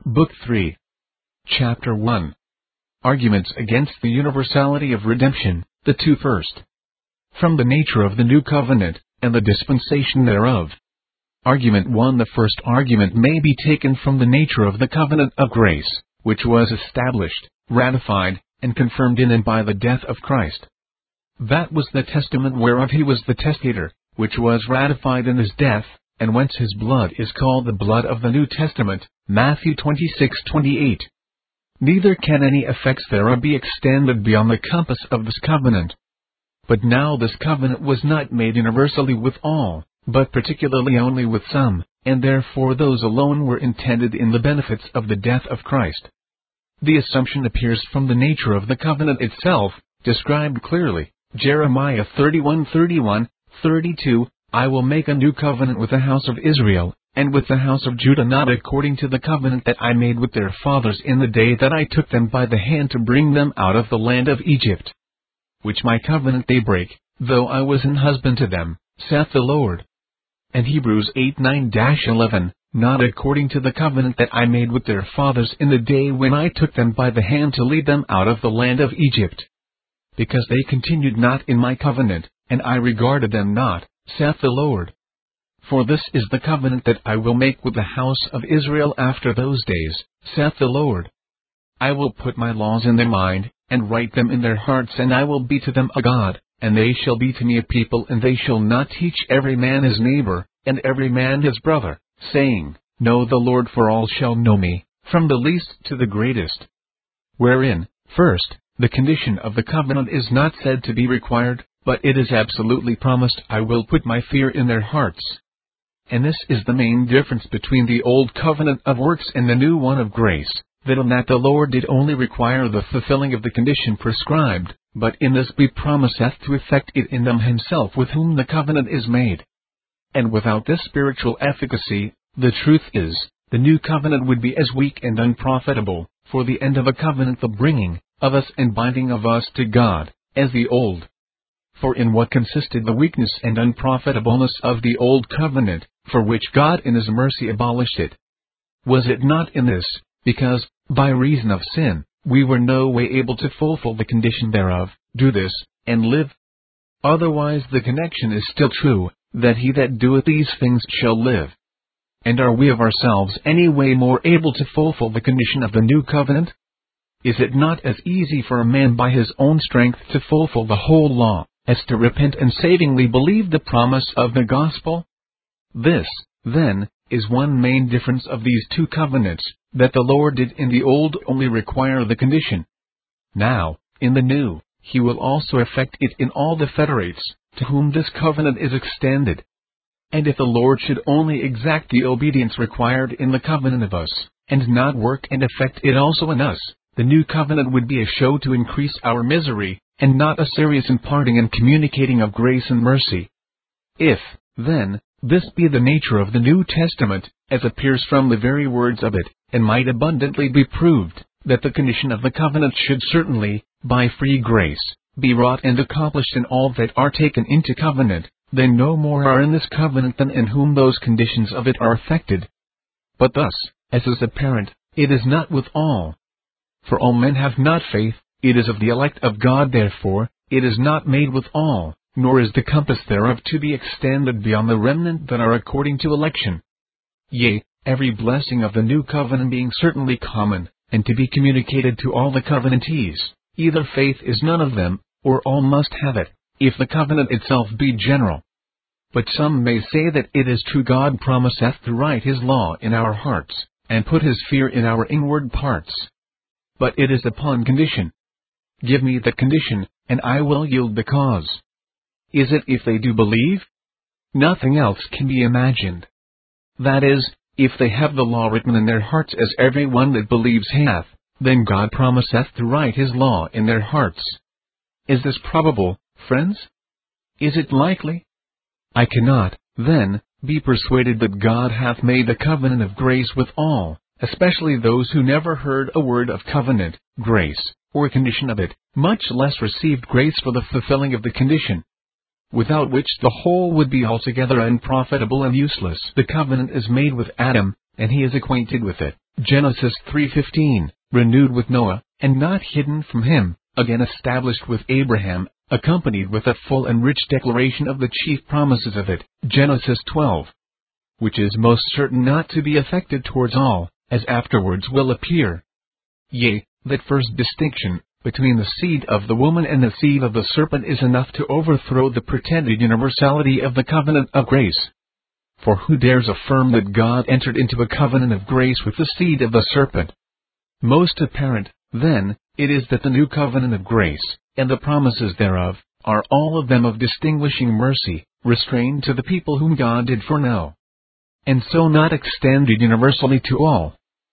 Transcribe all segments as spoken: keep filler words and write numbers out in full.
Book three. Chapter one. Arguments against the universality of redemption, the two first. From the nature of the new covenant, and the dispensation thereof. Argument one. The first argument may be taken from the nature of the covenant of grace, which was established, ratified, and confirmed in and by the death of Christ. That was the testament whereof he was the testator, which was ratified in his death, and whence his blood is called the blood of the New Testament, Matthew twenty-six twenty-eight. Neither can any effects thereof be extended beyond the compass of this covenant. But now this covenant was not made universally with all, but particularly only with some, and therefore those alone were intended in the benefits of the death of Christ. The assumption appears from the nature of the covenant itself, described clearly, Jeremiah thirty-one thirty-one, thirty-two, I will make a new covenant with the house of Israel, and with the house of Judah, not according to the covenant that I made with their fathers in the day that I took them by the hand to bring them out of the land of Egypt. Which my covenant they break, though I was an husband to them, saith the Lord. And Hebrews eight nine eleven, not according to the covenant that I made with their fathers in the day when I took them by the hand to lead them out of the land of Egypt. Because they continued not in my covenant, and I regarded them not, saith the Lord. For this is the covenant that I will make with the house of Israel after those days, saith the Lord. I will put my laws in their mind, and write them in their hearts, and I will be to them a God, and they shall be to me a people, and they shall not teach every man his neighbor, and every man his brother, saying, Know the Lord, for all shall know me, from the least to the greatest. Wherein, first, the condition of the covenant is not said to be required, but it is absolutely promised, I will put my fear in their hearts. And this is the main difference between the old covenant of works and the new one of grace, that in that the Lord did only require the fulfilling of the condition prescribed, but in this he promiseth to effect it in them himself with whom the covenant is made. And without this spiritual efficacy, the truth is, the new covenant would be as weak and unprofitable, for the end of a covenant the bringing of us and binding of us to God, as the old. For in what consisted the weakness and unprofitableness of the old covenant, for which God in his mercy abolished it? Was it not in this, because, by reason of sin, we were no way able to fulfill the condition thereof, do this, and live? Otherwise the connection is still true, that he that doeth these things shall live. And are we of ourselves any way more able to fulfill the condition of the new covenant? Is it not as easy for a man by his own strength to fulfill the whole law, as to repent and savingly believe the promise of the gospel? This, then, is one main difference of these two covenants, that the Lord did in the old only require the condition. Now, in the new, he will also effect it in all the federates, to whom this covenant is extended. And if the Lord should only exact the obedience required in the covenant of us, and not work and effect it also in us, the new covenant would be a show to increase our misery, and not a serious imparting and communicating of grace and mercy. If, then, this be the nature of the New Testament, as appears from the very words of it, and might abundantly be proved, that the condition of the covenant should certainly, by free grace, be wrought and accomplished in all that are taken into covenant, then no more are in this covenant than in whom those conditions of it are effected. But thus, as is apparent, it is not with all. For all men have not faith, it is of the elect of God, therefore, it is not made with all, nor is the compass thereof to be extended beyond the remnant that are according to election. Yea, every blessing of the new covenant being certainly common, and to be communicated to all the covenantees, either faith is none of them, or all must have it, if the covenant itself be general. But some may say that it is true God promiseth to write his law in our hearts, and put his fear in our inward parts. But it is upon condition. Give me the condition, and I will yield the cause. Is it if they do believe? Nothing else can be imagined. That is, if they have the law written in their hearts as every one that believes hath, then God promiseth to write his law in their hearts. Is this probable, friends? Is it likely? I cannot, then, be persuaded that God hath made the covenant of grace with all, especially those who never heard a word of covenant, grace, or condition of it, much less received grace for the fulfilling of the condition. Without which the whole would be altogether unprofitable and useless. The covenant is made with Adam, and he is acquainted with it, Genesis three fifteen, renewed with Noah, and not hidden from him, again established with Abraham, accompanied with a full and rich declaration of the chief promises of it, Genesis twelve. Which is most certain not to be affected towards all, as afterwards will appear. Yea, that first distinction, between the seed of the woman and the seed of the serpent is enough to overthrow the pretended universality of the covenant of grace. For who dares affirm that God entered into a covenant of grace with the seed of the serpent? Most apparent, then, it is that the new covenant of grace, and the promises thereof, are all of them of distinguishing mercy, restrained to the people whom God did foreknow, and so not extended universally to all.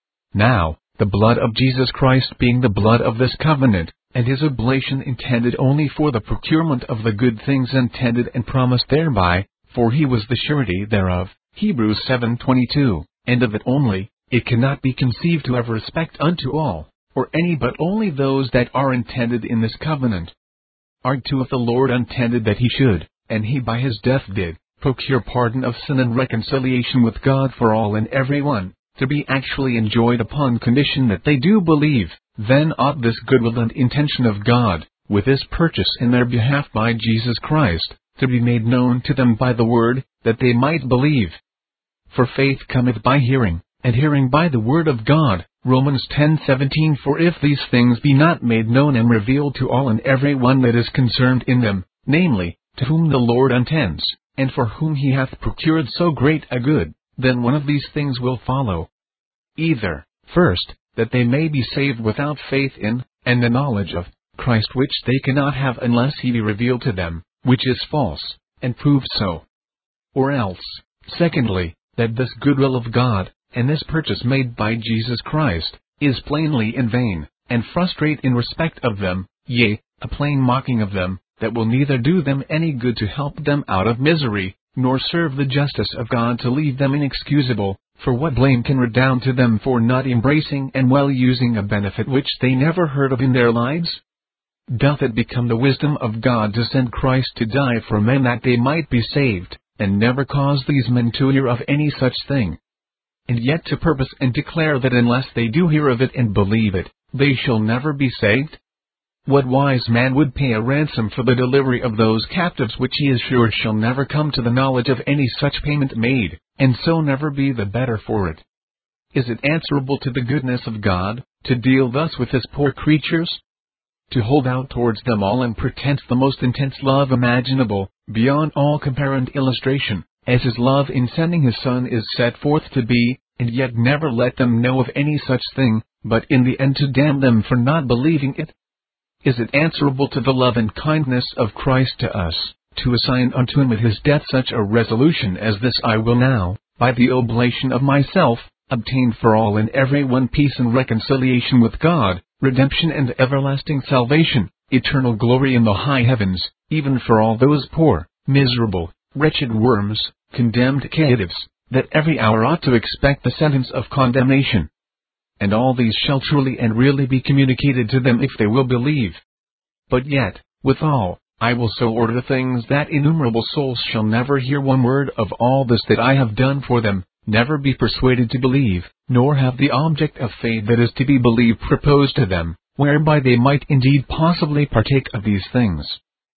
Now, the blood of Jesus Christ being the blood of this covenant, and his oblation intended only for the procurement of the good things intended and promised thereby, for he was the surety thereof, Hebrews seven twenty-two, and of it only, it cannot be conceived to have respect unto all, or any but only those that are intended in this covenant. Artoo if the Lord intended that he should, and he by his death did, procure pardon of sin and reconciliation with God for all and every one, to be actually enjoyed upon condition that they do believe, then ought this goodwill and intention of God, with this purchase in their behalf by Jesus Christ, to be made known to them by the word, that they might believe. For faith cometh by hearing, and hearing by the word of God, Romans ten seventeen. For if these things be not made known and revealed to all and every one that is concerned in them, namely, to whom the Lord intends, and for whom he hath procured so great a good, then one of these things will follow. Either, first, that they may be saved without faith in, and the knowledge of, Christ, which they cannot have unless he be revealed to them, which is false, and proved so. Or else, secondly, that this goodwill of God, and this purchase made by Jesus Christ, is plainly in vain, and frustrate in respect of them, yea, a plain mocking of them, that will neither do them any good to help them out of misery, nor serve the justice of God to leave them inexcusable, for what blame can redound to them for not embracing and well using a benefit which they never heard of in their lives? Doth it become the wisdom of God to send Christ to die for men that they might be saved, and never cause these men to hear of any such thing? And yet to purpose and declare that unless they do hear of it and believe it, they shall never be saved? What wise man would pay a ransom for the delivery of those captives which he is sure shall never come to the knowledge of any such payment made, and so never be the better for it? Is it answerable to the goodness of God, to deal thus with his poor creatures? To hold out towards them all and pretend the most intense love imaginable, beyond all compare and illustration, as his love in sending his Son is set forth to be, and yet never let them know of any such thing, but in the end to damn them for not believing it? Is it answerable to the love and kindness of Christ to us, to assign unto him at his death such a resolution as this: I will now, by the oblation of myself, obtain for all and every one peace and reconciliation with God, redemption and everlasting salvation, eternal glory in the high heavens, even for all those poor, miserable, wretched worms, condemned caitiffs, that every hour ought to expect the sentence of condemnation? And all these shall truly and really be communicated to them if they will believe. But yet, withal, I will so order things that innumerable souls shall never hear one word of all this that I have done for them, never be persuaded to believe, nor have the object of faith that is to be believed proposed to them, whereby they might indeed possibly partake of these things.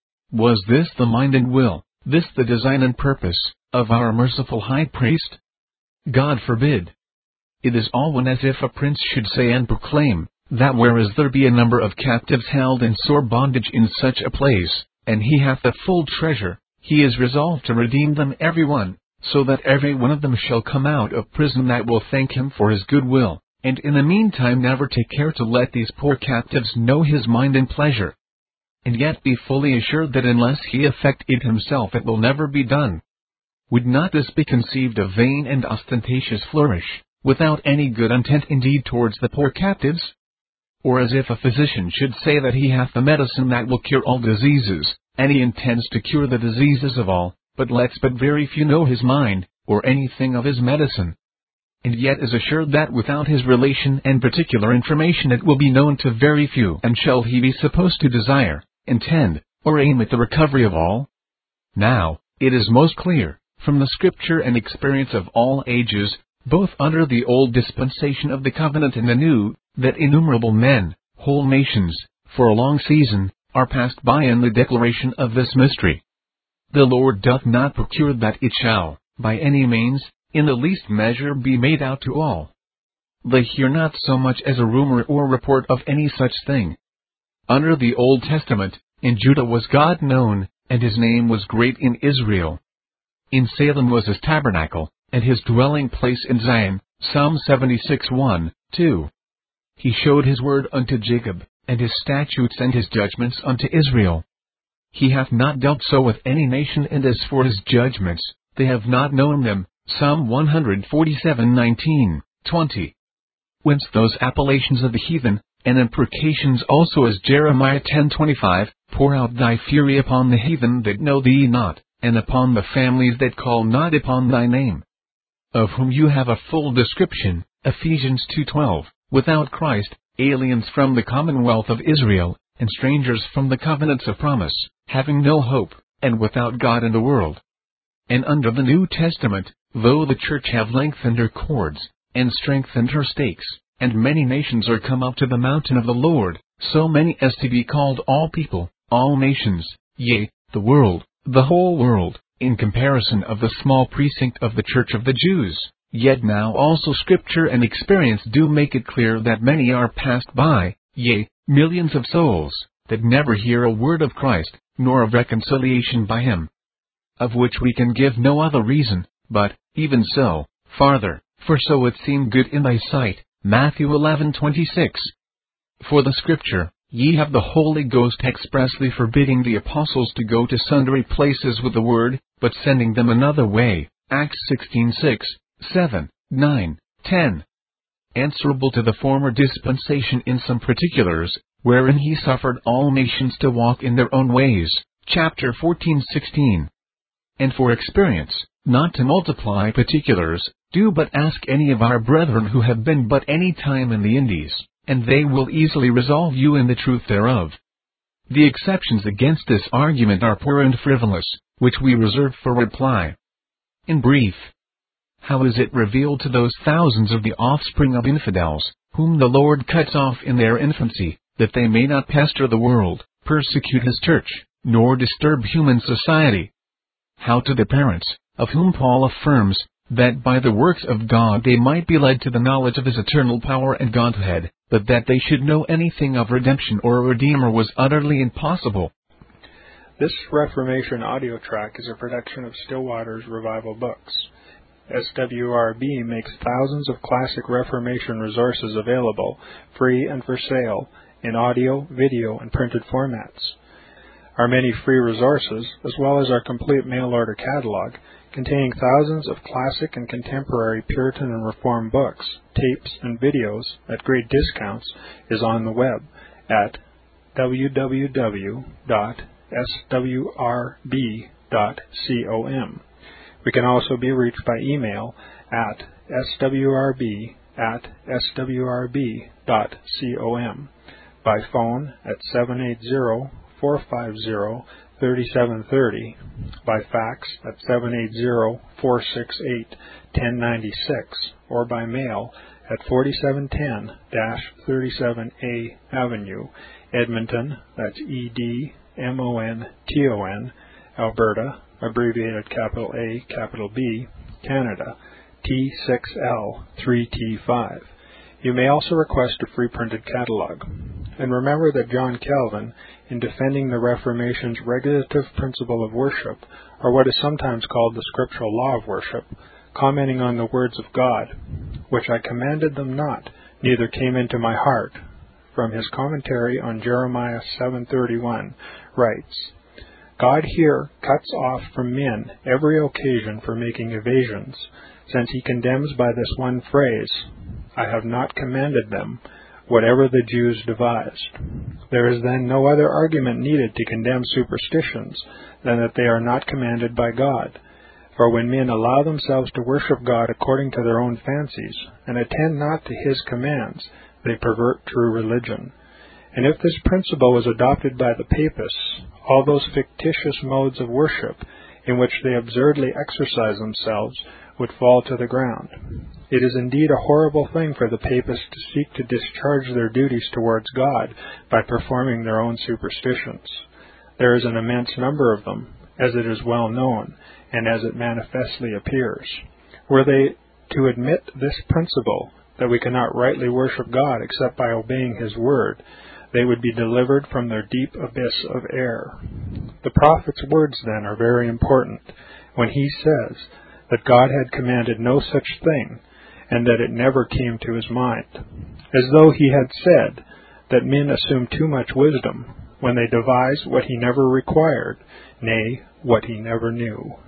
Was this the mind and will, this the design and purpose, of our merciful High Priest? God forbid. It is all one as if a prince should say and proclaim, that whereas there be a number of captives held in sore bondage in such a place, and he hath the full treasure, he is resolved to redeem them every one, so that every one of them shall come out of prison that will thank him for his good will, and in the meantime never take care to let these poor captives know his mind and pleasure. And yet be fully assured that unless he effect it himself it will never be done. Would not this be conceived a vain and ostentatious flourish, without any good intent indeed towards the poor captives? Or as if a physician should say that he hath the medicine that will cure all diseases, and he intends to cure the diseases of all, but lets but very few know his mind, or anything of his medicine. And yet is assured that without his relation and particular information it will be known to very few. And shall he be supposed to desire, intend, or aim at the recovery of all? Now, it is most clear, from the Scripture and experience of all ages, both under the old dispensation of the covenant and the new, that innumerable men, whole nations, for a long season, are passed by in the declaration of this mystery. The Lord doth not procure that it shall, by any means, in the least measure be made out to all. They hear not so much as a rumor or report of any such thing. Under the Old Testament, in Judah was God known, and his name was great in Israel. In Salem was his tabernacle, and his dwelling place in Zion. Psalm seventy-six one, two. He showed his word unto Jacob, and his statutes and his judgments unto Israel. He hath not dealt so with any nation, and as for his judgments, they have not known them. Psalm one forty-seven nineteen, twenty. Whence those appellations of the heathen, and imprecations also, as Jeremiah ten twenty-five, pour out thy fury upon the heathen that know thee not, and upon the families that call not upon thy name. Of whom you have a full description, Ephesians two twelve, without Christ, aliens from the commonwealth of Israel, and strangers from the covenants of promise, having no hope, and without God in the world. And under the New Testament, though the church have lengthened her cords, and strengthened her stakes, and many nations are come up to the mountain of the Lord, so many as to be called all people, all nations, yea, the world, the whole world, in comparison of the small precinct of the church of the Jews, yet now also Scripture and experience do make it clear that many are passed by, yea, millions of souls, that never hear a word of Christ, nor of reconciliation by him. Of which we can give no other reason, but, even so, farther, for so it seemed good in thy sight, Matthew eleven twenty-six. For the Scripture, ye have the Holy Ghost expressly forbidding the apostles to go to sundry places with the word, but sending them another way, Acts sixteen six, seven, nine, ten. Answerable to the former dispensation in some particulars, wherein he suffered all nations to walk in their own ways, chapter fourteen sixteen. And for experience, not to multiply particulars, do but ask any of our brethren who have been but any time in the Indies, and they will easily resolve you in the truth thereof. The exceptions against this argument are poor and frivolous, which we reserve for reply. In brief, how is it revealed to those thousands of the offspring of infidels, whom the Lord cuts off in their infancy, that they may not pester the world, persecute his church, nor disturb human society? How to the parents, of whom Paul affirms, that by the works of God they might be led to the knowledge of his eternal power and Godhead, but that they should know anything of redemption or a Redeemer was utterly impossible. This Reformation audio track is a production of Stillwater's Revival Books. S W R B makes thousands of classic Reformation resources available, free and for sale, in audio, video, and printed formats. Our many free resources, as well as our complete mail-order catalog, containing thousands of classic and contemporary Puritan and Reformed books, tapes, and videos at great discounts, is on the web at w w w dot s w r b dot com. We can also be reached by email at s w r b at s w r b dot com, by phone at seven eight zero, four five zero, three seven three zero, by fax at seven eight zero, four six eight, one zero nine six, or by mail at forty-seven ten thirty-seven A Avenue, Edmonton, that's E D M O N T O N, Alberta, abbreviated capital A, capital B, Canada, T six L three T five. You may also request a free printed catalog. And remember that John Calvin, in defending the Reformation's regulative principle of worship, or what is sometimes called the scriptural law of worship, commenting on the words of God, which I commanded them not, neither came into my heart, from his commentary on Jeremiah seven thirty-one, writes, God here cuts off from men every occasion for making evasions, since he condemns by this one phrase, I have not commanded them, whatever the Jews devised. There is then no other argument needed to condemn superstitions than that they are not commanded by God. For when men allow themselves to worship God according to their own fancies, and attend not to his commands, they pervert true religion. And if this principle was adopted by the papists, all those fictitious modes of worship in which they absurdly exercise themselves would fall to the ground. It is indeed a horrible thing for the papists to seek to discharge their duties towards God by performing their own superstitions. There is an immense number of them, as it is well known, and as it manifestly appears. Were they to admit this principle, that we cannot rightly worship God except by obeying His word, they would be delivered from their deep abyss of error. The prophet's words, then, are very important, when he says that God had commanded no such thing, and that it never came to his mind, as though he had said that men assume too much wisdom when they devise what he never required, nay, what he never knew.